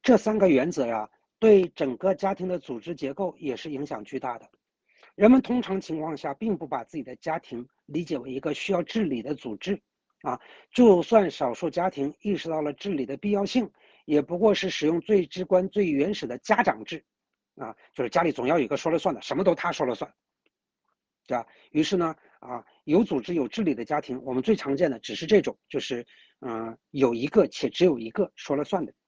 这3个原则呀，对整个家庭的组织结构也是影响巨大的。人们通常情况下并不把自己的家庭理解为一个需要治理的组织啊，就算少数家庭意识到了治理的必要性，也不过是使用最直观、最原始的家长制啊，就是家里总要有一个说了算的，什么都他说了算，对吧？于是呢，有组织有治理的家庭，我们最常见的只是这种，就是有一个且只有一个说了算的